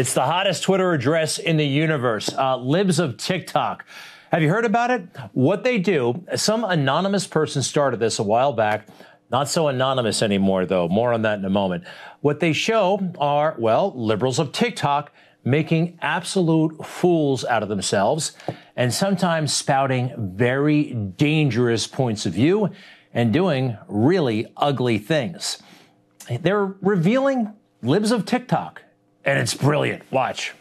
It's the hottest Twitter address in the universe, Libs of TikTok. Have you heard about it? What they do, some anonymous person started this a while back. Not so anonymous anymore, though. More on that in a moment. What they show are, well, liberals of TikTok making absolute fools out of themselves and sometimes spouting very dangerous points of view and doing really ugly things. They're revealing Libs of TikTok, and it's brilliant. Watch.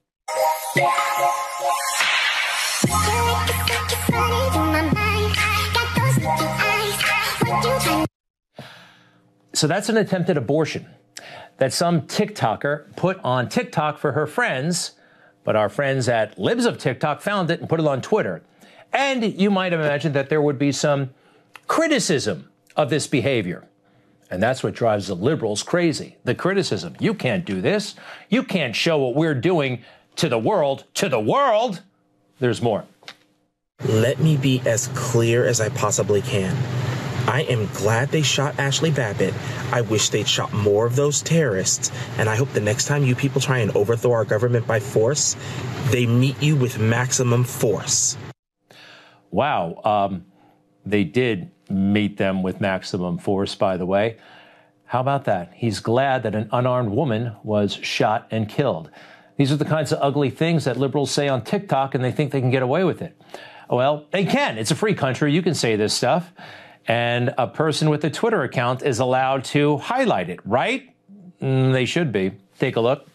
So that's an attempted abortion that some TikToker put on TikTok for her friends, but our friends at Libs of TikTok found it and put it on Twitter. And you might have imagined that there would be some criticism of this behavior. And that's what drives the liberals crazy, the criticism. You can't do this. You can't show what we're doing to the world. To the world! There's more. Let me be as clear as I possibly can. I am glad they shot Ashley Babbitt. I wish they'd shot more of those terrorists. And I hope the next time you people try and overthrow our government by force, they meet you with maximum force. Wow. They did meet them with maximum force, by the way. How about that? He's glad that an unarmed woman was shot and killed. These are the kinds of ugly things that liberals say on TikTok, and they think they can get away with it. Well, they can. It's a free country. You can say this stuff. And a person with a Twitter account is allowed to highlight it, right? They should be. Take a look.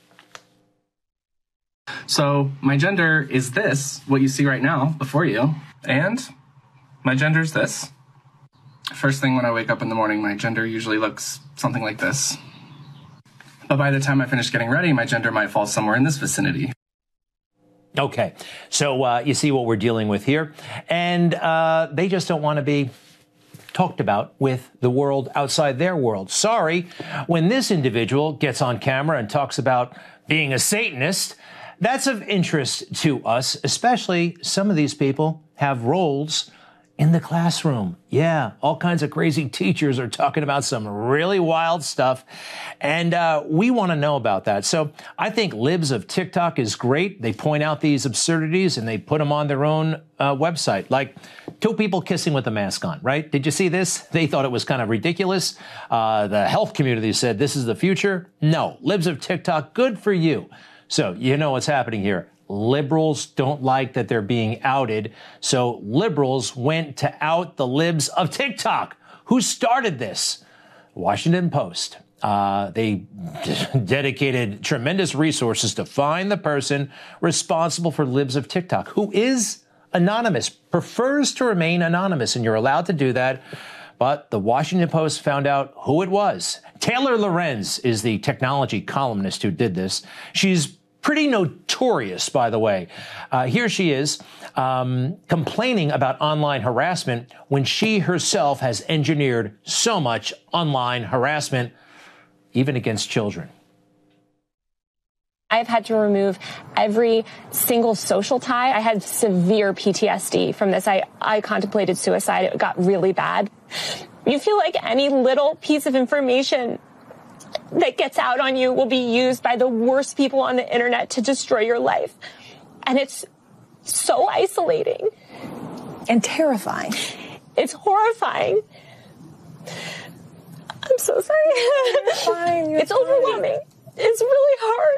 So my gender is this, what you see right now before you. And my gender is this. First thing when I wake up in the morning, my gender usually looks something like this. But by the time I finish getting ready, my gender might fall somewhere in this vicinity. Okay, so you see what we're dealing with here. And they just don't want to be talked about with the world outside their world. Sorry, when this individual gets on camera and talks about being a Satanist, that's of interest to us, especially some of these people have roles in the classroom. Yeah, all kinds of crazy teachers are talking about some really wild stuff, and we want to know about that. So I think Libs of TikTok is great. They point out these absurdities and they put them on their own website, like two people kissing with a mask on, right? Did you see this? They thought it was kind of ridiculous. The health community said this is the future. No, Libs of TikTok, good for you. So you know what's happening here. Liberals don't like that they're being outed, so liberals went to out the Libs of TikTok. Who started this? Washington Post. They dedicated tremendous resources to find the person responsible for Libs of TikTok, who is anonymous, prefers to remain anonymous, and you're allowed to do that. But the Washington Post found out who it was. Taylor Lorenz is the technology columnist who did this. She's pretty notorious, by the way. Here she is complaining about online harassment when she herself has engineered so much online harassment, even against children. I've had to remove every single social tie. I had severe PTSD from this. I contemplated suicide. It got really bad. You feel like any little piece of information that gets out on you will be used by the worst people on the internet to destroy your life. And it's so isolating. And terrifying. It's horrifying. I'm so sorry. You're fine. You're it's overwhelming. It's really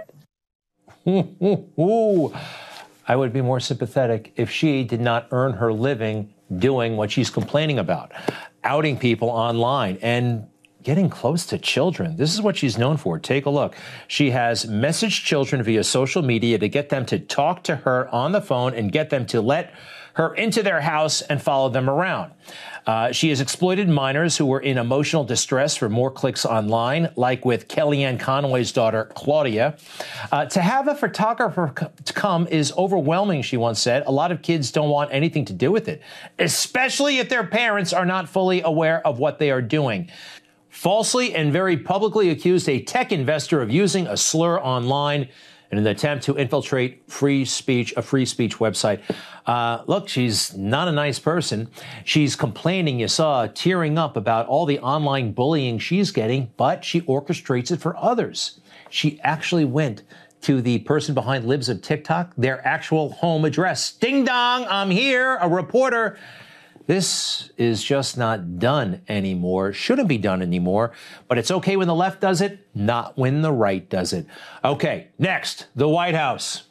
hard. I would be more sympathetic if she did not earn her living doing what she's complaining about, outing people online and getting close to children. This is what she's known for. Take a look. She has messaged children via social media to get them to talk to her on the phone and get them to let her into their house and follow them around. She has exploited minors who were in emotional distress for more clicks online, like with Kellyanne Conway's daughter, Claudia. To have a photographer to come is overwhelming, she once said. A lot of kids don't want anything to do with it, especially if their parents are not fully aware of what they are doing. Falsely and very publicly accused a tech investor of using a slur online in an attempt to infiltrate a free speech website. Look, she's not a nice person. She's complaining, you saw, tearing up about all the online bullying she's getting, but she orchestrates it for others. She actually went to the person behind Libs of TikTok their actual home address. Ding dong, I'm here, a reporter. This is just not done anymore. Shouldn't be done anymore. But it's okay when the left does it, not when the right does it. Okay, next, the White House.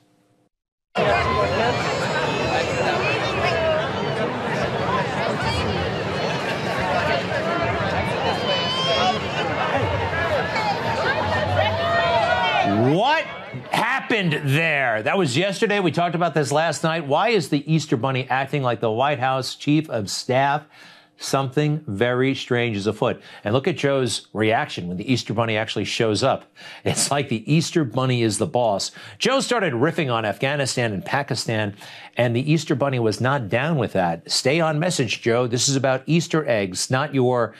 What happened there? That was yesterday. We talked about this last night. Why is the Easter Bunny acting like the White House chief of staff? Something very strange is afoot. And look at Joe's reaction when the Easter Bunny actually shows up. It's like the Easter Bunny is the boss. Joe started riffing on Afghanistan and Pakistan, and the Easter Bunny was not down with that. Stay on message, Joe. This is about Easter eggs, not your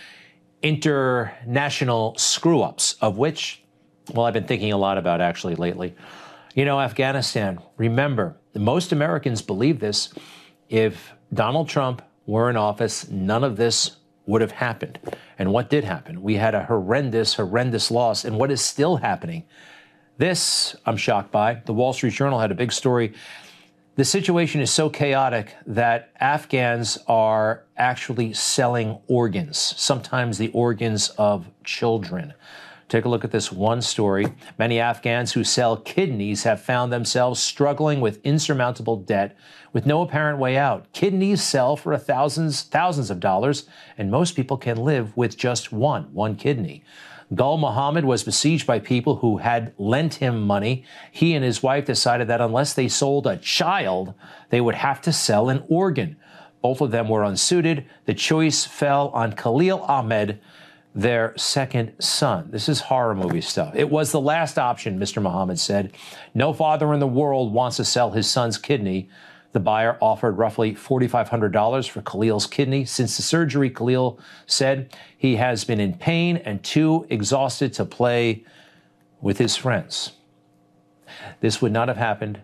international screw-ups, of which, well, I've been thinking a lot about actually lately. You know, Afghanistan, remember, most Americans believe this. If Donald Trump were in office, none of this would have happened. And what did happen? We had a horrendous, horrendous loss. And what is still happening? This, I'm shocked by. The Wall Street Journal had a big story. The situation is so chaotic that Afghans are actually selling organs, sometimes the organs of children. Take a look at this one story. Many Afghans who sell kidneys have found themselves struggling with insurmountable debt with no apparent way out. Kidneys sell for thousands of dollars, and most people can live with just one kidney. Gul Muhammad was besieged by people who had lent him money. He and his wife decided that unless they sold a child, they would have to sell an organ. Both of them were unsuited. The choice fell on Khalil Ahmed, their second son. This is horror movie stuff. It was the last option, Mr. Muhammad said. No father in the world wants to sell his son's kidney. The buyer offered roughly $4,500 for Khalil's kidney. Since the surgery, Khalil said he has been in pain and too exhausted to play with his friends. This would not have happened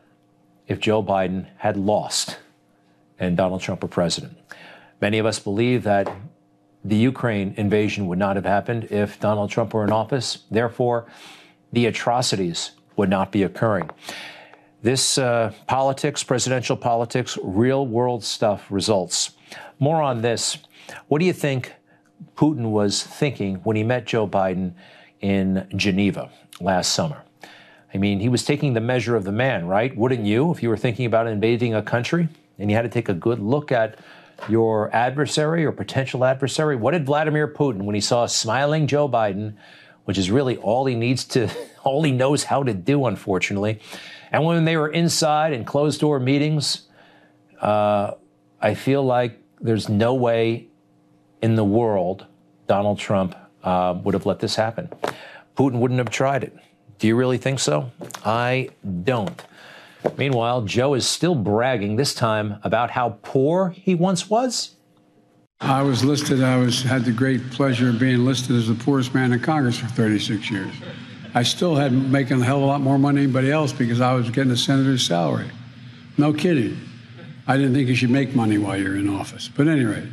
if Joe Biden had lost and Donald Trump were president. Many of us believe that the Ukraine invasion would not have happened if Donald Trump were in office. Therefore, the atrocities would not be occurring. This politics, presidential politics, real world stuff results. More on this. What do you think Putin was thinking when he met Joe Biden in Geneva last summer? I mean, he was taking the measure of the man, right? Wouldn't you, if you were thinking about invading a country and you had to take a good look at your adversary or potential adversary? What did Vladimir Putin, when he saw smiling Joe Biden, which is really all he knows how to do, unfortunately, and when they were inside in closed-door meetings, I feel like there's no way in the world Donald Trump would have let this happen. Putin wouldn't have tried it. Do you really think so? I don't. Meanwhile, Joe is still bragging, this time about how poor he once was. I was listed, had the great pleasure of being listed as the poorest man in Congress for 36 years. I still had making a hell of a lot more money than anybody else because I was getting a senator's salary. No kidding. I didn't think you should make money while you're in office. But at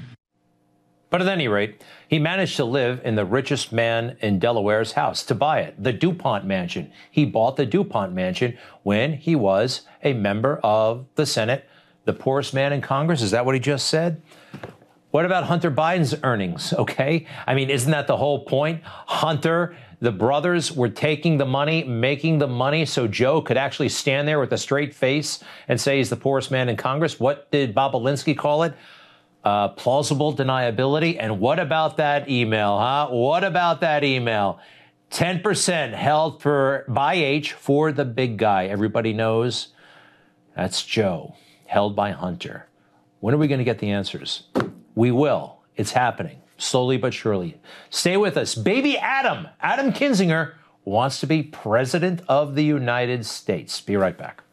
any rate, he managed to live in the richest man in Delaware's house, to buy it, the DuPont Mansion. He bought the DuPont Mansion when he was a member of the Senate, the poorest man in Congress. Is that what he just said? What about Hunter Biden's earnings? Okay. I mean, isn't that the whole point? Hunter, the brothers were taking the money, making the money so Joe could actually stand there with a straight face and say he's the poorest man in Congress. What did Bob Alinsky call it? Plausible deniability. And what about that email, huh? What about that email? 10% held by H for the big guy. Everybody knows that's Joe, held by Hunter. When are we going to get the answers? We will. It's happening, slowly but surely. Stay with us. Baby Adam Kinzinger, wants to be president of the United States. Be right back.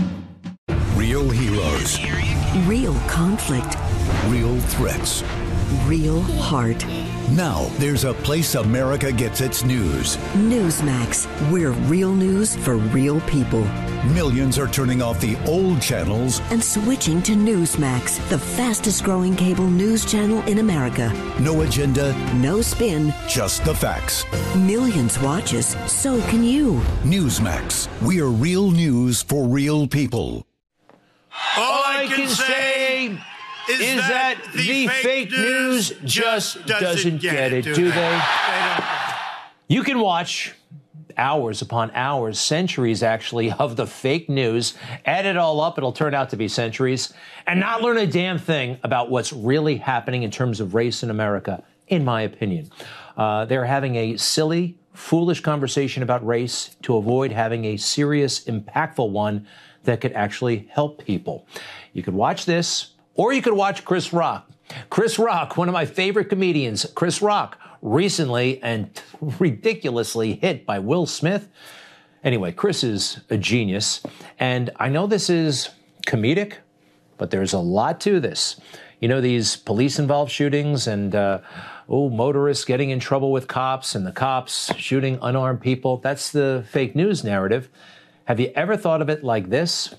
Real heroes. Real conflict. Real threats. real heart. Now, there's a place America gets its news. Newsmax. We're real news for real people. Millions are turning off the old channels and switching to Newsmax, the fastest growing cable news channel in America. No agenda, no spin, just the facts. Millions watch us, so can you. Newsmax. We are real news for real people. All I can say is that the fake news just doesn't get it, do they? You can watch hours upon hours, centuries actually, of the fake news, add it all up, it'll turn out to be centuries, and not learn a damn thing about what's really happening in terms of race in America, in my opinion. They're having a silly, foolish conversation about race to avoid having a serious, impactful one that could actually help people. You could watch this, or you could watch Chris Rock. Chris Rock, one of my favorite comedians, Chris Rock, recently and ridiculously hit by Will Smith. Anyway, Chris is a genius, and I know this is comedic, but there's a lot to this. You know, these police-involved shootings and, motorists getting in trouble with cops and the cops shooting unarmed people. That's the fake news narrative. Have you ever thought of it like this?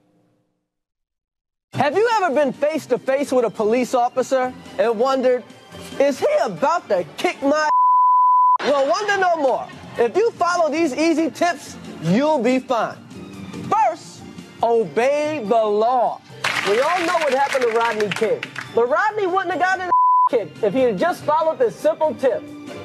Have you ever been face to face with a police officer and wondered, is he about to kick my? Well, wonder no more. If you follow these easy tips, you'll be fine. First, obey the law. We all know what happened to Rodney King, but Rodney wouldn't have gotten his kicked if he had just followed this simple tip.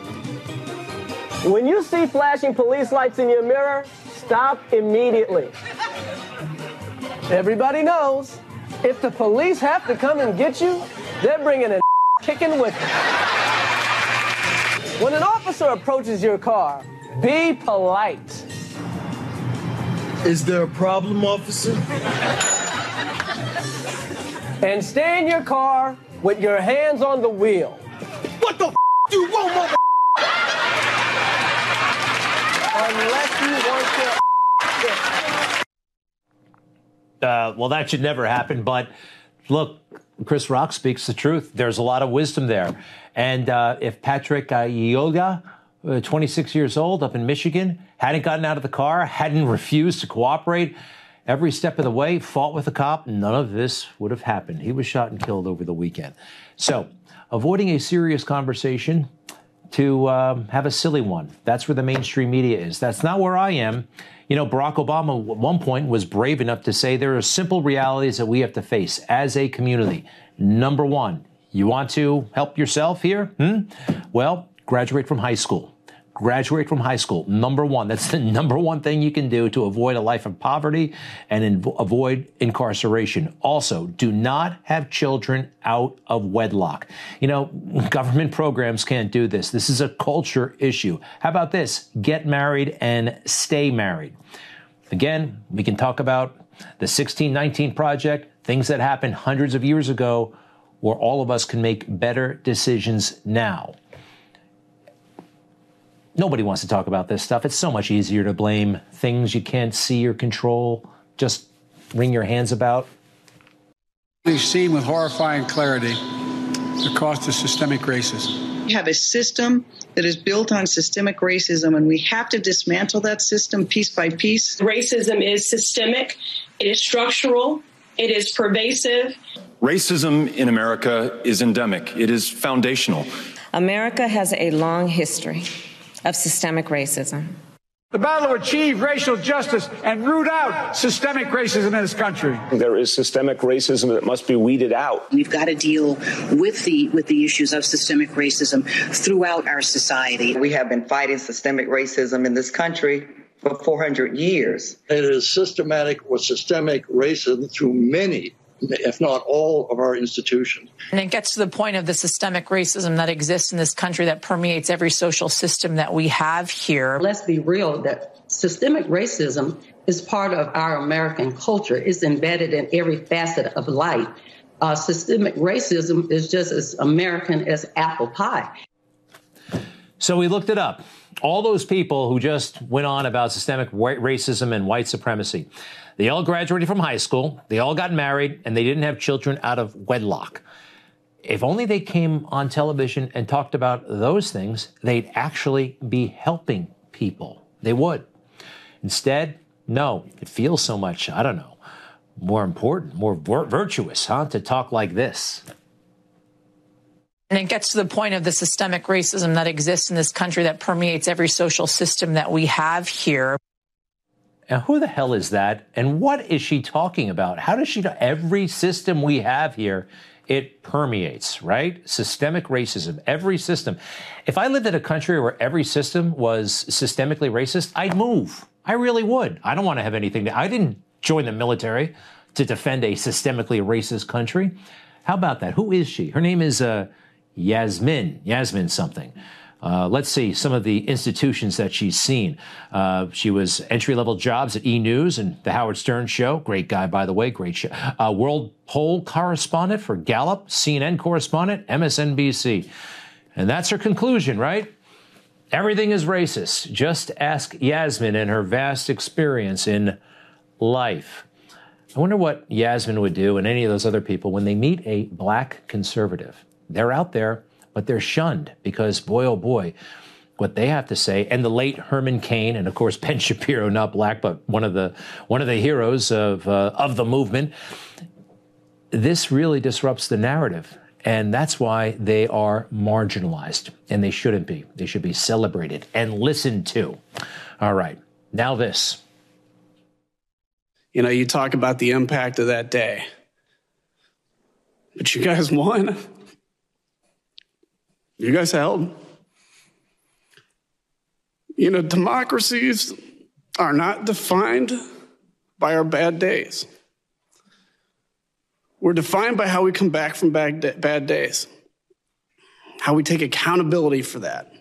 When you see flashing police lights in your mirror, stop immediately. Everybody knows, if the police have to come and get you, they're bringing a kicking with them. When an officer approaches your car, be polite. Is there a problem, officer? And stay in your car with your hands on the wheel. What the do you want, mother? Unless you want to. Well, that should never happen. But look, Chris Rock speaks the truth. There's a lot of wisdom there. And if Patrick Yoga, 26 years old, up in Michigan, hadn't gotten out of the car, hadn't refused to cooperate every step of the way, fought with a cop, none of this would have happened. He was shot and killed over the weekend. So, avoiding a serious conversation to have a silly one. That's where the mainstream media is. That's not where I am. You know, Barack Obama at one point was brave enough to say there are simple realities that we have to face as a community. Number one, you want to help yourself here? Well, graduate from high school. Graduate from high school. Number one. That's the number one thing you can do to avoid a life of poverty and avoid incarceration. Also, do not have children out of wedlock. You know, government programs can't do this. This is a culture issue. How about this? Get married and stay married. Again, we can talk about the 1619 Project, things that happened hundreds of years ago, where all of us can make better decisions now. Nobody wants to talk about this stuff. It's so much easier to blame things you can't see or control, just wring your hands about. We've seen with horrifying clarity the cost of systemic racism. We have a system that is built on systemic racism, and we have to dismantle that system piece by piece. Racism is systemic, it is structural, it is pervasive. Racism in America is endemic. It is foundational. America has a long history of systemic racism. The battle to achieve racial justice and root out systemic racism in this country. There is systemic racism that must be weeded out. We've got to deal with the issues of systemic racism throughout our society. We have been fighting systemic racism in this country for 400 years. It is systematic or systemic racism through many, if not all, of our institutions. And it gets to the point of the systemic racism that exists in this country that permeates every social system that we have here. Let's be real, that systemic racism is part of our American culture. It's embedded in every facet of life. Systemic racism is just as American as apple pie. So we looked it up. All those people who just went on about systemic racism and white supremacy, they all graduated from high school, they all got married, and they didn't have children out of wedlock. If only they came on television and talked about those things, they'd actually be helping people. They would. Instead, no, it feels so much, I don't know, more important, more virtuous, to talk like this. And it gets to the point of the systemic racism that exists in this country that permeates every social system that we have here. Now, who the hell is that? And what is she talking about? How does she know? Every system we have here, it permeates, right? Systemic racism, every system. If I lived in a country where every system was systemically racist, I'd move. I really would. I don't want to have anything I didn't join the military to defend a systemically racist country. How about that? Who is she? Her name is Yasmin something. Let's see some of the institutions that she's seen. She was entry-level jobs at E! News and The Howard Stern Show. Great guy, by the way. Great show. World poll correspondent for Gallup, CNN correspondent, MSNBC. And that's her conclusion, right? Everything is racist. Just ask Yasmin and her vast experience in life. I wonder what Yasmin would do and any of those other people when they meet a black conservative. They're out there, but they're shunned because, boy, oh boy, what they have to say. And the late Herman Cain, and of course Ben Shapiro, not black, but one of the heroes of the movement. This really disrupts the narrative, and that's why they are marginalized, and they shouldn't be. They should be celebrated and listened to. All right, now this. You know, you talk about the impact of that day, but you guys won. You guys held. You know, democracies are not defined by our bad days. We're defined by how we come back from bad days, how we take accountability for that.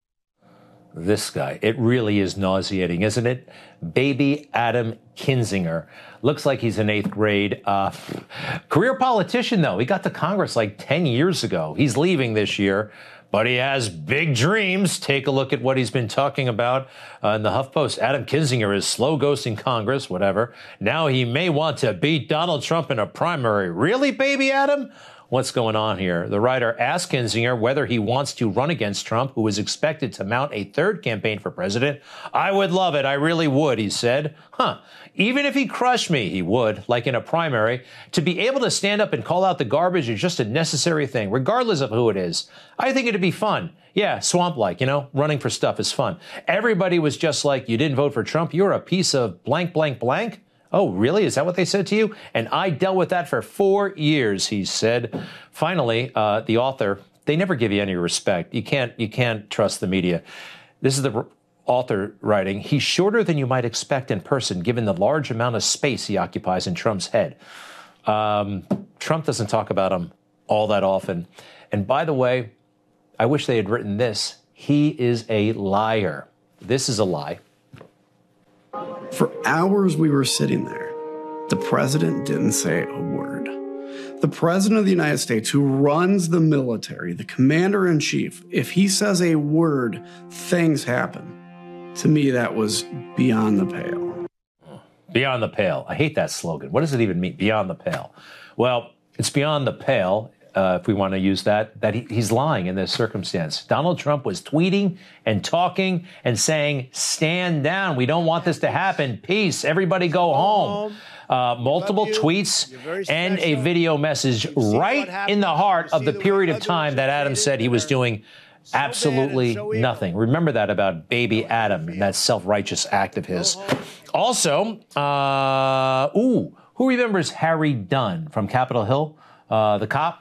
This guy, it really is nauseating, isn't it? Baby Adam Kinzinger. Looks like he's in 8th grade. Career politician, though. He got to Congress like 10 years ago. He's leaving this year, but he has big dreams. Take a look at what he's been talking about in the HuffPost. Adam Kinzinger is slow ghosting Congress, whatever. Now he may want to beat Donald Trump in a primary. Really, Baby Adam? What's going on here? The writer asked Kinzinger whether he wants to run against Trump, who is expected to mount a third campaign for president. I would love it. I really would, he said. Even if he crushed me, he would, like in a primary. To be able to stand up and call out the garbage is just a necessary thing, regardless of who it is. I think it'd be fun. Yeah, swamp-like, running for stuff is fun. Everybody was just like, you didn't vote for Trump? You're a piece of blank, blank, blank. Oh, really? Is that what they said to you? And I dealt with that for 4 years, he said. Finally, the author, they never give you any respect. You can't trust the media. This is the author writing. He's shorter than you might expect in person, given the large amount of space he occupies in Trump's head. Trump doesn't talk about him all that often. And by the way, I wish they had written this. He is a liar. This is a lie. For hours we were sitting there. The president didn't say a word. The president of the United States, who runs the military, the commander-in-chief, if he says a word, things happen. To me, that was beyond the pale. Beyond the pale. I hate that slogan. What does it even mean, beyond the pale? Well, it's beyond the pale, if we want to use that he's lying in this circumstance. Donald Trump was tweeting and talking and saying, stand down. We don't want this to happen. Peace. Everybody go home. Multiple tweets and a video message right in the heart of the period of time that Adam said he was doing absolutely nothing. Remember that about Baby Adam and that self-righteous act of his. Also, who remembers Harry Dunn from Capitol Hill, the cop?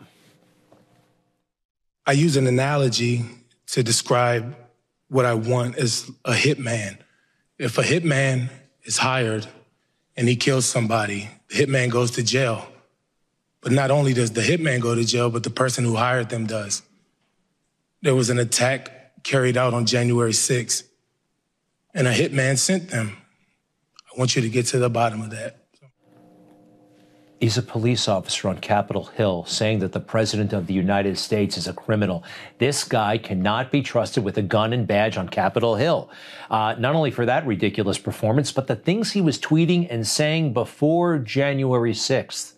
I use an analogy to describe what I want as a hitman. If a hitman is hired and he kills somebody, the hitman goes to jail. But not only does the hitman go to jail, but the person who hired them does. There was an attack carried out on January 6th, and a hitman sent them. I want you to get to the bottom of that. He's a police officer on Capitol Hill saying that the president of the United States is a criminal. This guy cannot be trusted with a gun and badge on Capitol Hill. Not only for that ridiculous performance, but the things he was tweeting and saying before January 6th.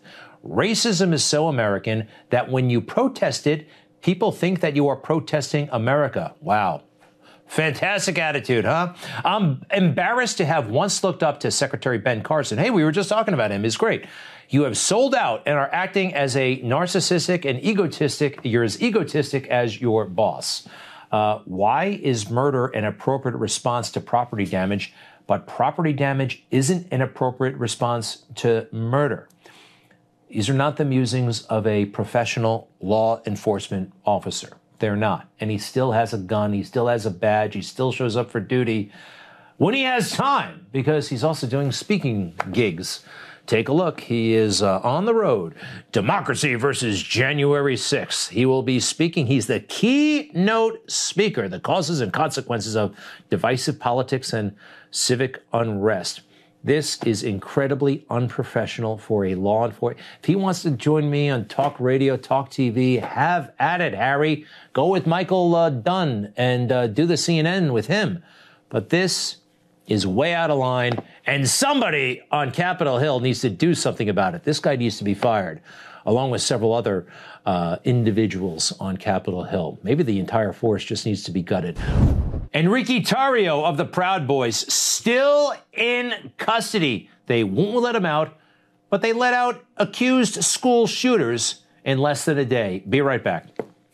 Racism is so American that when you protest it, people think that you are protesting America. Wow. Fantastic attitude, huh? I'm embarrassed to have once looked up to Secretary Ben Carson. Hey, we were just talking about him. He's great. You have sold out and are acting as a narcissistic and egotistic. You're as egotistic as your boss. Why is murder an appropriate response to property damage, but property damage isn't an appropriate response to murder? These are not the musings of a professional law enforcement officer. They're not. And he still has a gun. He still has a badge. He still shows up for duty when he has time, because he's also doing speaking gigs. Take a look. He is on the road. Democracy versus January 6th. He will be speaking. He's the keynote speaker, the causes and consequences of divisive politics and civic unrest. This is incredibly unprofessional for a law enforcement. If he wants to join me on talk radio, talk TV, have at it, Harry. Go with Michael Dunn and do the CNN with him. But this is way out of line, and somebody on Capitol Hill needs to do something about it. This guy needs to be fired, along with several other individuals on Capitol Hill. Maybe the entire force just needs to be gutted. Enrique Tarrio of the Proud Boys still in custody. They won't let him out, but they let out accused school shooters in less than a day. Be right back.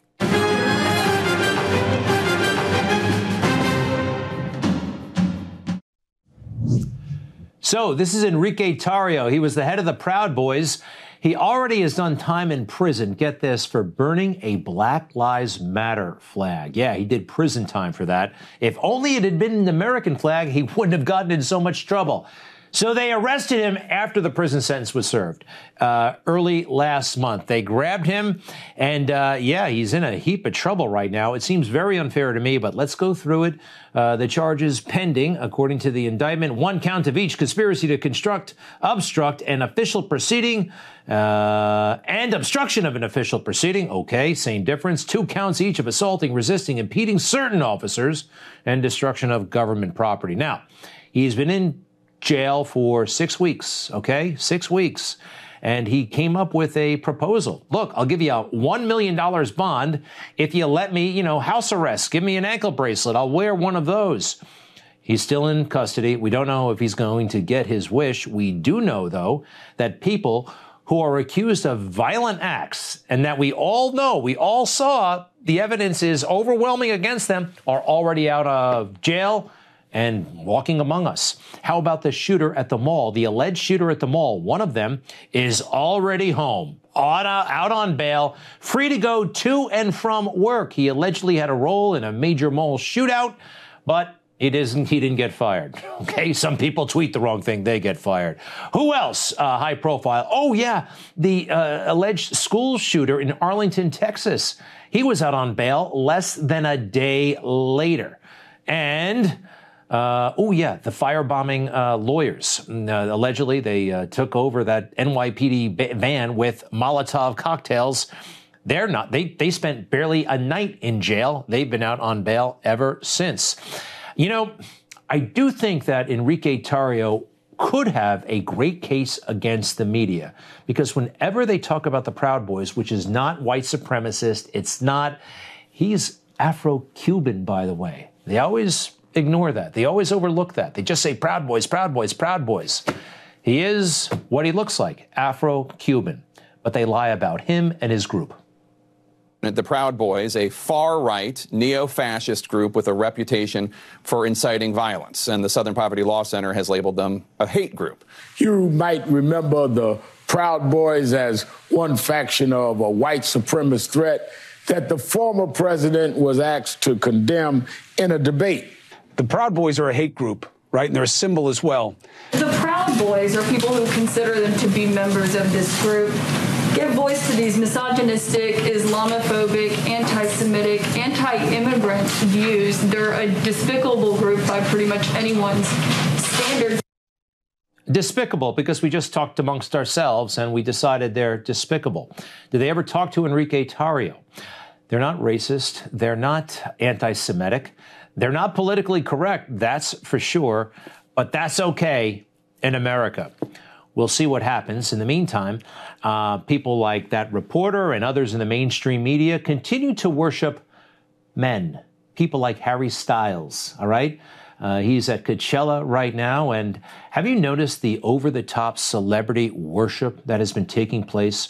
So this is Enrique Tarrio. He was the head of the Proud Boys. He already has done time in prison, get this, for burning a Black Lives Matter flag. Yeah, he did prison time for that. If only it had been an American flag, he wouldn't have gotten in so much trouble. So they arrested him after the prison sentence was served, early last month. They grabbed him, and yeah, he's in a heap of trouble right now. It seems very unfair to me, but let's go through it. The charges pending, according to the indictment, 1 count of each: conspiracy to obstruct an official proceeding, and obstruction of an official proceeding. Okay, same difference. 2 counts each of assaulting, resisting, impeding certain officers, and destruction of government property. Now, he's been in jail for 6 weeks, okay? 6 weeks. And he came up with a proposal. Look, I'll give you a $1 million bond if you let me, house arrest. Give me an ankle bracelet. I'll wear one of those. He's still in custody. We don't know if he's going to get his wish. We do know, though, that people who are accused of violent acts, and that we all saw, the evidence is overwhelming against them, are already out of jail and walking among us. How about the shooter at the mall, the alleged shooter at the mall? One of them is already home, out on bail, free to go to and from work. He allegedly had a role in a major mall shootout, but he didn't get fired. Okay, some people tweet the wrong thing, they get fired. Who else? High profile. Oh yeah, the alleged school shooter in Arlington, Texas. He was out on bail less than a day later. And the firebombing lawyers. Allegedly, they took over that NYPD van with Molotov cocktails. They spent barely a night in jail. They've been out on bail ever since. I do think that Enrique Tarrio could have a great case against the media, because whenever they talk about the Proud Boys, which is not white supremacist, he's Afro-Cuban, by the way. They always ignore that. They always overlook that. They just say Proud Boys, Proud Boys, Proud Boys. He is what he looks like, Afro-Cuban, but they lie about him and his group. The Proud Boys, a far-right, neo-fascist group with a reputation for inciting violence, and the Southern Poverty Law Center has labeled them a hate group. You might remember the Proud Boys as one faction of a white supremacist threat that the former president was asked to condemn in a debate. The Proud Boys are a hate group, right? And they're a symbol as well. The Proud Boys are people who consider them to be members of this group. Give voice to these misogynistic, Islamophobic, anti-Semitic, anti-immigrant views. They're a despicable group by pretty much anyone's standards. Despicable because we just talked amongst ourselves and we decided they're despicable. Did they ever talk to Enrique Tarrio? They're not racist. They're not anti-Semitic. They're not politically correct, that's for sure, but that's okay in America. We'll see what happens. In the meantime, people like that reporter and others in the mainstream media continue to worship men, people like Harry Styles, all right? He's at Coachella right now. And have you noticed the over-the-top celebrity worship that has been taking place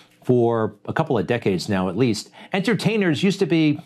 for a couple of decades now, at least? Entertainers used to be,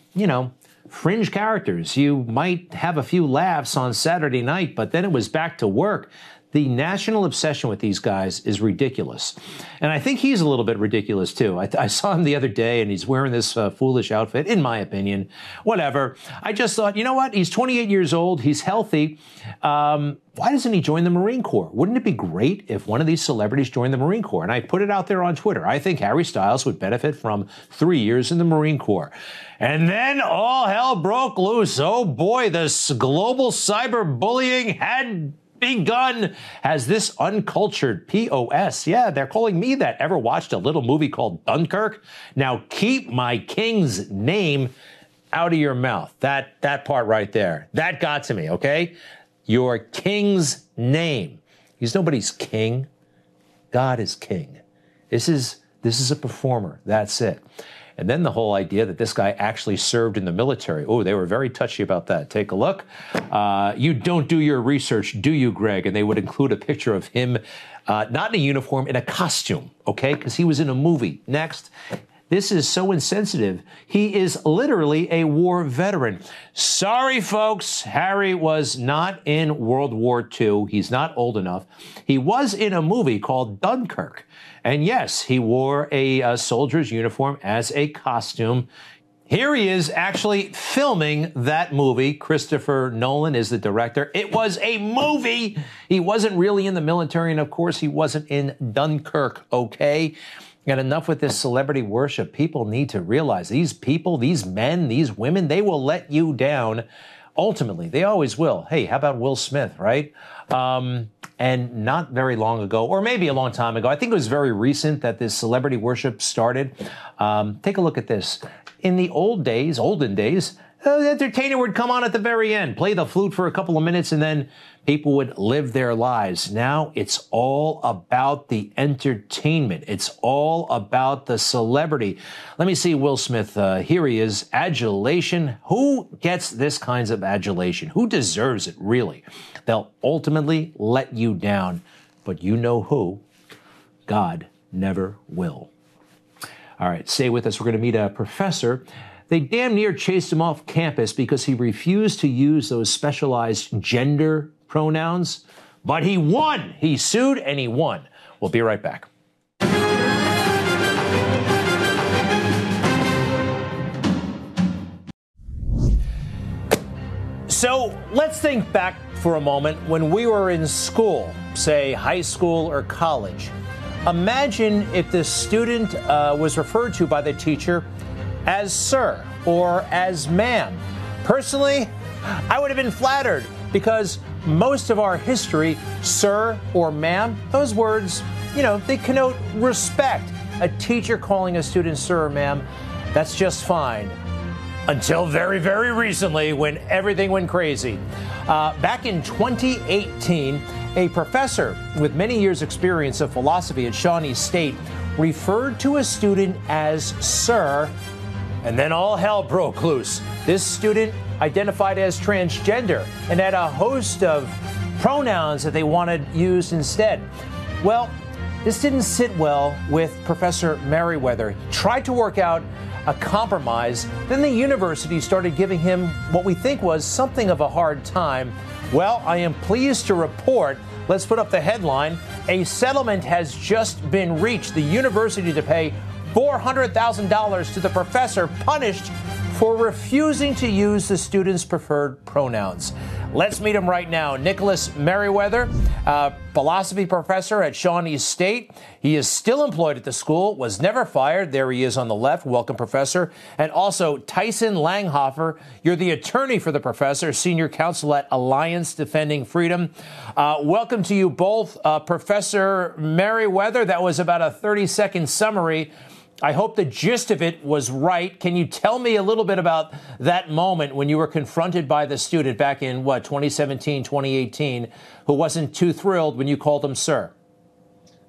fringe characters. You might have a few laughs on Saturday night, but then it was back to work. The national obsession with these guys is ridiculous. And I think he's a little bit ridiculous, too. I saw him the other day, and he's wearing this foolish outfit, in my opinion. Whatever. I just thought, you know what? He's 28 years old. He's healthy. Why doesn't he join the Marine Corps? Wouldn't it be great if one of these celebrities joined the Marine Corps? And I put it out there on Twitter. I think Harry Styles would benefit from 3 years in the Marine Corps. And then all hell broke loose. Oh, boy, this global cyberbullying had begun as this uncultured POS. Yeah, they're calling me that. Ever watched a little movie called Dunkirk? Now keep my king's name out of your mouth. That part right there. That got to me, okay? Your king's name. He's nobody's king. God is king. This is a performer. That's it. And then the whole idea that this guy actually served in the military. Oh, they were very touchy about that. Take a look. You don't do your research, do you, Greg? And they would include a picture of him, not in a uniform, in a costume, okay? Because he was in a movie. Next. This is so insensitive. He is literally a war veteran. Sorry, folks. Harry was not in World War II. He's not old enough. He was in a movie called Dunkirk. And yes, he wore a soldier's uniform as a costume. Here he is actually filming that movie. Christopher Nolan is the director. It was a movie. He wasn't really in the military. And of course, he wasn't in Dunkirk, okay? And enough with this celebrity worship. People need to realize these people, these men, these women, they will let you down. Ultimately, they always will. Hey, how about Will Smith, right? And not very long ago, or maybe a long time ago, I think it was very recent that this celebrity worship started. Take a look at this. In the olden days, the entertainer would come on at the very end, play the flute for a couple of minutes, and then people would live their lives. Now it's all about the entertainment. It's all about the celebrity. Let me see Will Smith. Here he is. Adulation. Who gets this kinds of adulation? Who deserves it, really? They'll ultimately let you down. But you know who? God never will. All right, stay with us. We're going to meet a professor. They damn near chased him off campus because he refused to use those specialized gender pronouns. But he won. He sued and he won. We'll be right back. So let's think back for a moment when we were in school, say high school or college. Imagine if the student was referred to by the teacher as sir or as ma'am. Personally, I would have been flattered because most of our history, sir or ma'am, those words, they connote respect. A teacher calling a student sir or ma'am, that's just fine. Until very, very recently when everything went crazy. Back in 2018, a professor with many years' experience of philosophy at Shawnee State referred to a student as sir, and then all hell broke loose. This student identified as transgender and had a host of pronouns that they wanted used instead. Well, this didn't sit well with Professor Merriweather. He tried to work out a compromise. Then the university started giving him what we think was something of a hard time. Well, I am pleased to report, let's put up the headline, a settlement has just been reached. The university to pay $400,000 to the professor punished for refusing to use the student's preferred pronouns. Let's meet him right now. Nicholas Merriweather, philosophy professor at Shawnee State. He is still employed at the school, was never fired. There he is on the left. Welcome, Professor. And also Tyson Langhofer. You're the attorney for the professor, senior counsel at Alliance Defending Freedom. Welcome to you both. Professor Merriweather, that was about a 30-second summary. I hope the gist of it was right. Can you tell me a little bit about that moment when you were confronted by the student back in, 2017, 2018, who wasn't too thrilled when you called him sir?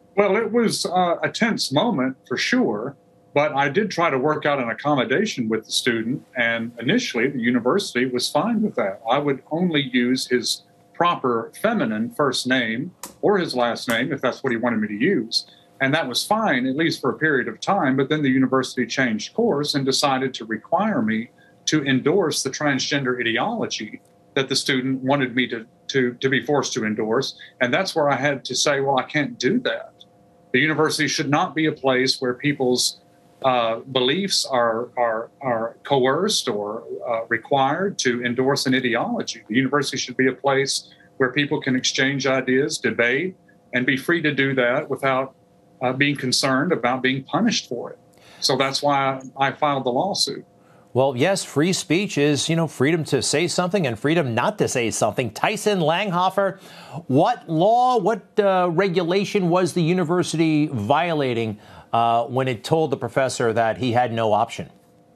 Well, it was a tense moment for sure, but I did try to work out an accommodation with the student, and initially the university was fine with that. I would only use his proper feminine first name or his last name if that's what he wanted me to use. And that was fine, at least for a period of time, but then the university changed course and decided to require me to endorse the transgender ideology that the student wanted me to be forced to endorse. And that's where I had to say, well, I can't do that. The university should not be a place where people's beliefs are coerced or required to endorse an ideology. The university should be a place where people can exchange ideas, debate, and be free to do that without being concerned about being punished for it. So that's why I filed the lawsuit. Well, yes, free speech is, freedom to say something and freedom not to say something. Tyson Langhofer, what law, what regulation was the university violating when it told the professor that he had no option?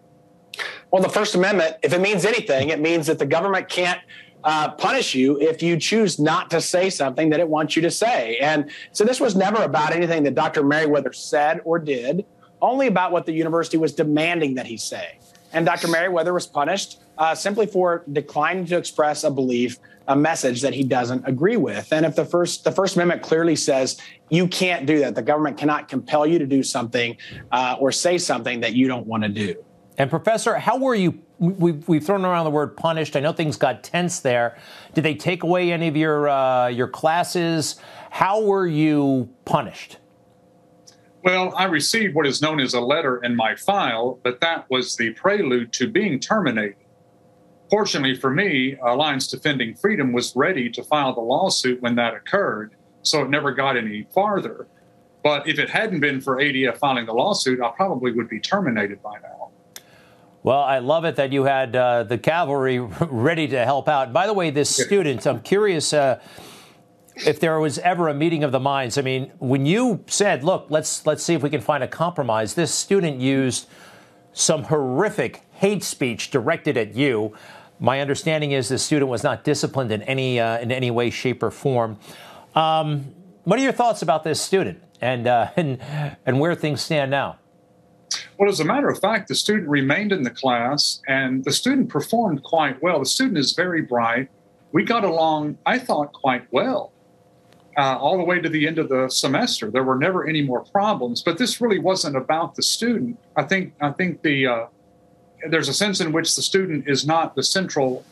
Well, the First Amendment, if it means anything, it means that the government can't punish you if you choose not to say something that it wants you to say. And so this was never about anything that Dr. Merriweather said or did, only about what the university was demanding that he say. And Dr. Merriweather was punished simply for declining to express a belief, a message that he doesn't agree with. And if the First Amendment clearly says you can't do that, the government cannot compel you to do something or say something that you don't want to do. And Professor, how were you? We've thrown around the word punished. I know things got tense there. Did they take away any of your classes? How were you punished? Well, I received what is known as a letter in my file, but that was the prelude to being terminated. Fortunately for me, Alliance Defending Freedom was ready to file the lawsuit when that occurred, so it never got any farther. But if it hadn't been for ADF filing the lawsuit, I probably would be terminated by now. Well, I love it that you had the cavalry ready to help out. By the way, this student, I'm curious if there was ever a meeting of the minds. I mean, when you said, look, let's see if we can find a compromise, this student used some horrific hate speech directed at you. My understanding is the student was not disciplined in any way, shape, or form. What are your thoughts about this student and where things stand now? Well, as a matter of fact, the student remained in the class, and the student performed quite well. The student is very bright. We got along, I thought, quite well. All the way to the end of the semester. There were never any more problems, but this really wasn't about the student. I think there's a sense in which the student is not the central,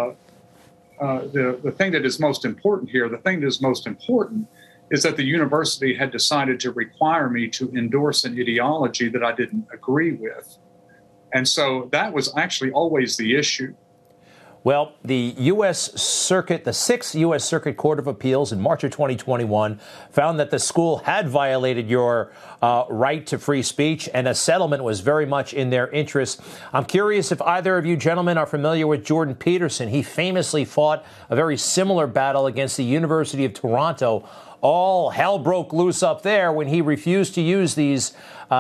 the thing that is most important here. The thing that is most important is that the university had decided to require me to endorse an ideology that I didn't agree with. And so that was actually always the issue. Well, the U.S. Circuit, the 6th U.S. Circuit Court of Appeals in March of 2021 found that the school had violated your right to free speech, and a settlement was very much in their interest. I'm curious if either of you gentlemen are familiar with Jordan Peterson. He famously fought a very similar battle against the University of Toronto. All hell broke loose up there when he refused to use these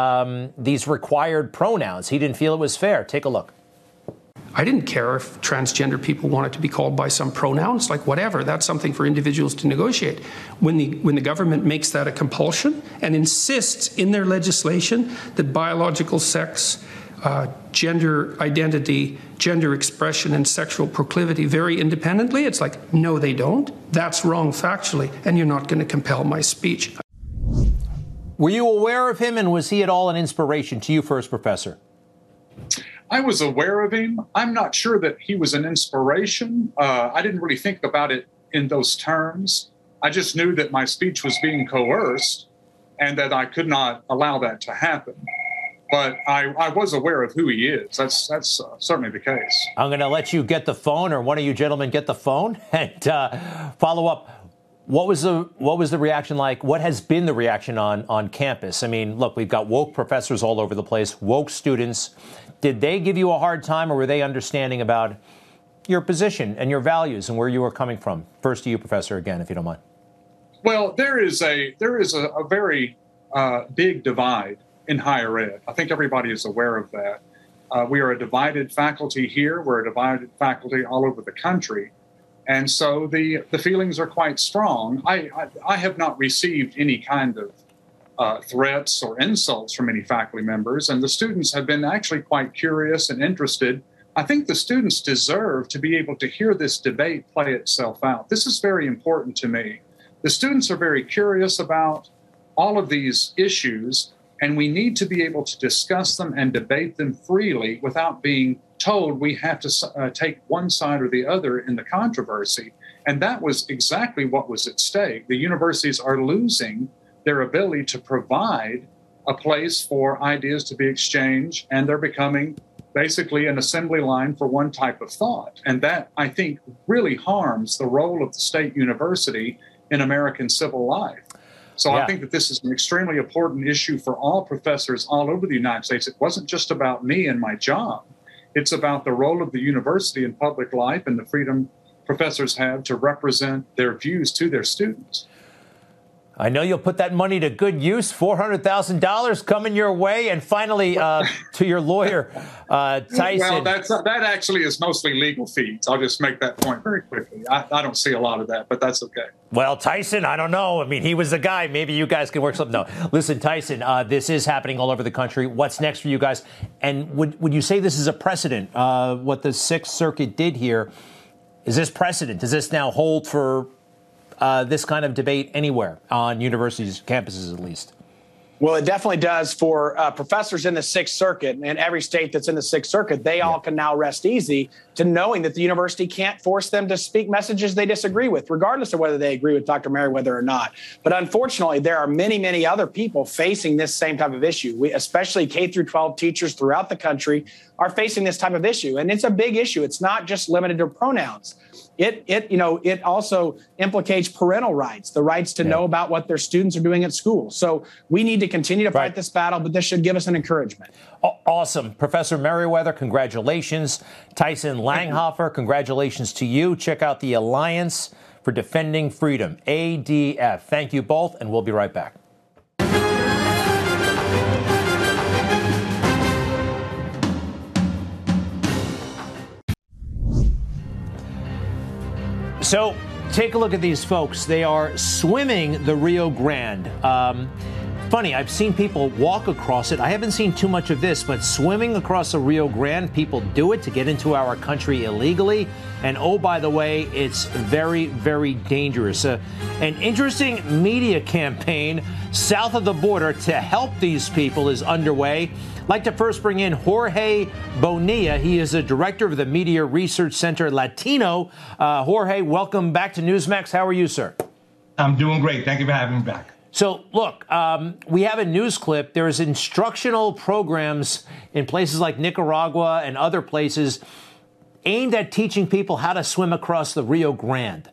required pronouns. He didn't feel it was fair. Take a look. I didn't care if transgender people wanted to be called by some pronouns, like whatever. That's something for individuals to negotiate. When the government makes that a compulsion and insists in their legislation that biological sex, gender identity, gender expression, and sexual proclivity vary independently, it's like, no, they don't. That's wrong factually, and you're not going to compel my speech. Were you aware of him, and was he at all an inspiration to you first, Professor? I was aware of him. I'm not sure that he was an inspiration. I didn't really think about it in those terms. I just knew that my speech was being coerced and that I could not allow that to happen. But I was aware of who he is. That's certainly the case. I'm going to let you get the phone, or one of you gentlemen get the phone, and follow up. What was the reaction like? What has been the reaction on campus? I mean, look, we've got woke professors all over the place, woke students. Did they give you a hard time, or were they understanding about your position and your values and where you were coming from? First to you, Professor, again, if you don't mind. Well, there is a very big divide in higher ed. I think everybody is aware of that. We are a divided faculty here. We're a divided faculty all over the country. And so the feelings are quite strong. I have not received any kind of threats or insults from any faculty members. And the students have been actually quite curious and interested. I think the students deserve to be able to hear this debate play itself out. This is very important to me. The students are very curious about all of these issues, and we need to be able to discuss them and debate them freely without being told we have to take one side or the other in the controversy. And that was exactly what was at stake. The universities are losing their ability to provide a place for ideas to be exchanged, and they're becoming basically an assembly line for one type of thought. And that, I think, really harms the role of the state university in American civil life. So I think that this is an extremely important issue for all professors all over the United States. It wasn't just about me and my job. It's about the role of the university in public life and the freedom professors have to represent their views to their students. I know you'll put that money to good use. $400,000 coming your way. And finally, to your lawyer, Tyson. Well, that actually is mostly legal fees. I'll just make that point very quickly. I don't see a lot of that, but that's okay. Well, Tyson, I don't know. I mean, he was the guy. Maybe you guys can work something. No, listen, Tyson, this is happening all over the country. What's next for you guys? And would you say this is a precedent? What the Sixth Circuit did here, is this precedent? Does this now hold for this kind of debate anywhere on universities, campuses at least? Well, it definitely does for professors in the Sixth Circuit, and every state that's in the Sixth Circuit. They all can now rest easy to knowing that the university can't force them to speak messages they disagree with, regardless of whether they agree with Dr. Merriweather or not. But unfortunately, there are many, many other people facing this same type of issue. We, especially K through 12 teachers throughout the country, are facing this type of issue. And it's a big issue. It's not just limited to pronouns. It also implicates parental rights, the rights to know about what their students are doing at school. So we need to continue to fight this battle, but this should give us an encouragement. Awesome. Professor Merriweather, congratulations. Tyson Langhofer, congratulations to you. Check out the Alliance for Defending Freedom, ADF. Thank you both, and we'll be right back. So take a look at these folks. They are swimming the Rio Grande. Funny, I've seen people walk across it. I haven't seen too much of this, but swimming across the Rio Grande, people do it to get into our country illegally. And oh, by the way, it's very, very dangerous. An interesting media campaign south of the border to help these people is underway. I'd like to first bring in Jorge Bonilla. He is a director of the Media Research Center Latino. Jorge, welcome back to Newsmax. How are you, sir? I'm doing great. Thank you for having me back. So, look, we have a news clip. There's instructional programs in places like Nicaragua and other places aimed at teaching people how to swim across the Rio Grande.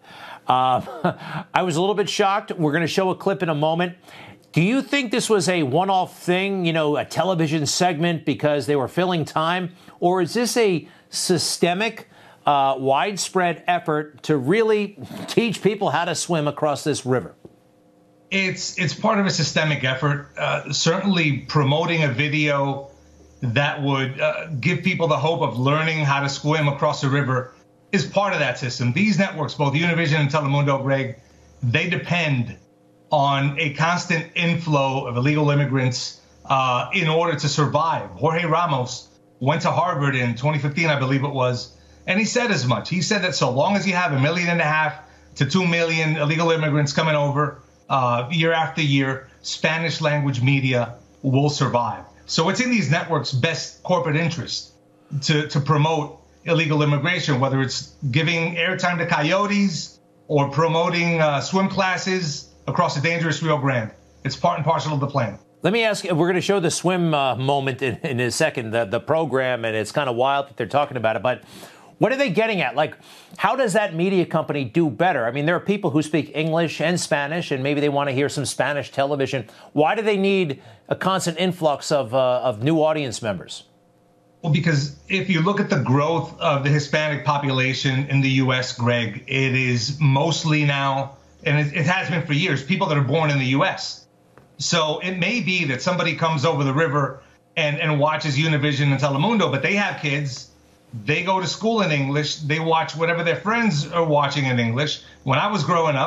I was a little bit shocked. We're going to show a clip in a moment. Do you think this was a one-off thing, a television segment because they were filling time? Or is this a systemic, widespread effort to really teach people how to swim across this river? It's part of a systemic effort, certainly promoting a video that would give people the hope of learning how to swim across the river is part of that system. These networks, both Univision and Telemundo, Greg, they depend on a constant inflow of illegal immigrants in order to survive. Jorge Ramos went to Harvard in 2015, I believe it was, and he said as much. He said that so long as you have 1.5 million to 2 million illegal immigrants coming over year after year, Spanish language media will survive. So it's in these networks' best corporate interest to promote illegal immigration, whether it's giving airtime to coyotes or promoting swim classes across the dangerous Rio Grande. It's part and parcel of the plan. Let me ask you, we're going to show the swim moment in a second, the program, and it's kind of wild that they're talking about it, but what are they getting at? Like, how does that media company do better? I mean, there are people who speak English and Spanish, and maybe they want to hear some Spanish television. Why do they need a constant influx of new audience members? Well, because if you look at the growth of the Hispanic population in the U.S., Greg, it is mostly now, and it has been for years, people that are born in the U.S. So it may be that somebody comes over the river and watches Univision and Telemundo, but they have kids. They go to school in English. They watch whatever their friends are watching in English. When I was growing up,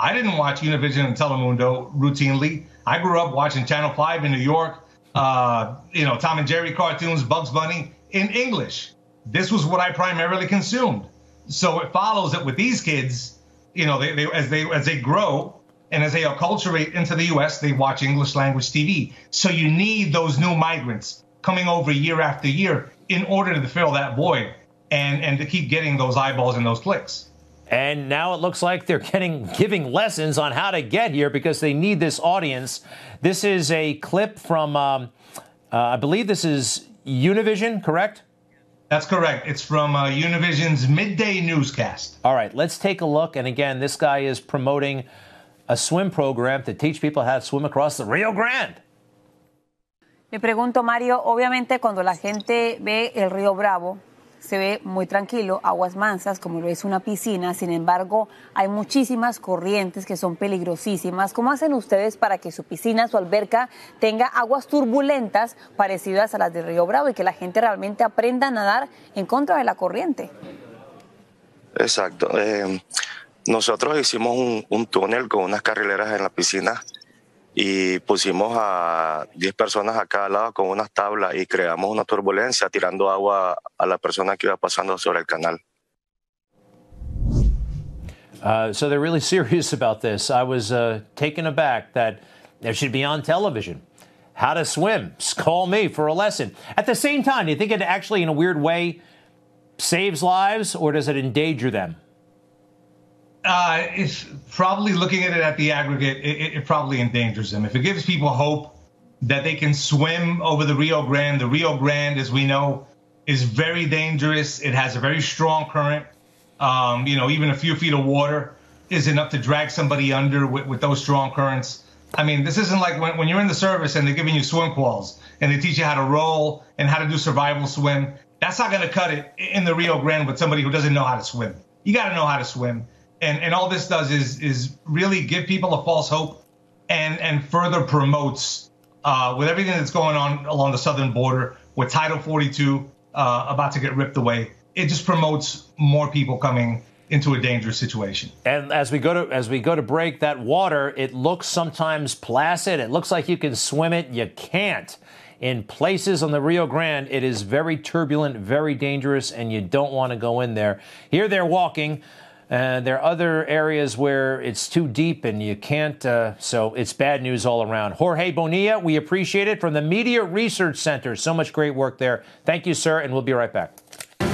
I didn't watch Univision and Telemundo routinely. I grew up watching Channel 5 in New York, Tom and Jerry cartoons, Bugs Bunny in English. This was what I primarily consumed. So it follows that with these kids, as they grow and as they acculturate into the U.S., they watch English language TV. So you need those new migrants coming over year after year in order to fill that void and to keep getting those eyeballs and those clicks. And now it looks like they're giving lessons on how to get here because they need this audience. This is a clip from, I believe this is Univision, correct? That's correct. It's from Univision's midday newscast. All right, let's take a look. And again, this guy is promoting a swim program to teach people how to swim across the Rio Grande. Me pregunto, Mario, obviamente cuando la gente ve el Río Bravo, se ve muy tranquilo, aguas mansas, como lo es una piscina. Sin embargo, hay muchísimas corrientes que son peligrosísimas. ¿Cómo hacen ustedes para que su piscina, su alberca, tenga aguas turbulentas parecidas a las del Río Bravo y que la gente realmente aprenda a nadar en contra de la corriente? Exacto. Nosotros hicimos un túnel con unas carrileras en la piscina y pusimos a 10 personas a cada lado con unas tablas y creamos una turbulencia tirando agua a la persona que iba pasando sobre el canal. So they're really serious about this. I was taken aback that there should be on television. How to swim. Call me for a lesson. At the same time, do you think it actually, in a weird way, saves lives, or does it endanger them? It's probably, looking at it at the aggregate, it probably endangers them. If it gives people hope that they can swim over the Rio Grande, as we know, is very dangerous. It has a very strong current. Even a few feet of water is enough to drag somebody under with those strong currents. I mean, this isn't like when you're in the service and they're giving you swim quals and they teach you how to roll and how to do survival swim. That's not going to cut it in the Rio Grande with somebody who doesn't know how to swim. You got to know how to swim. And all this does is really give people a false hope and further promotes, with everything that's going on along the southern border, with Title 42 about to get ripped away, it just promotes more people coming into a dangerous situation. And as we go to break, that water, it looks sometimes placid. It looks like you can swim it. You can't. In places on the Rio Grande, it is very turbulent, very dangerous, and you don't want to go in there. Here they're walking. There are other areas where it's too deep and you can't, so it's bad news all around. Jorge Bonilla, we appreciate it, from the Media Research Center. So much great work there. Thank you, sir, and we'll be right back.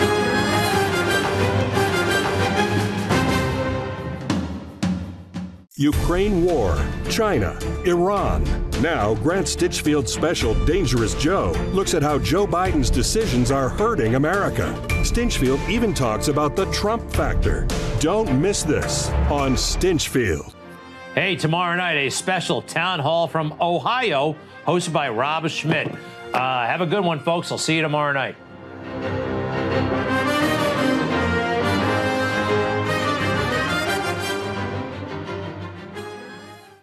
Ukraine war, China, Iran. Now, Grant Stinchfield's special Dangerous Joe looks at how Joe Biden's decisions are hurting America. Stinchfield even talks about the Trump factor. Don't miss this on Stinchfield. Hey, tomorrow night, a special town hall from Ohio hosted by Rob Schmidt. Have a good one, folks. I'll see you tomorrow night.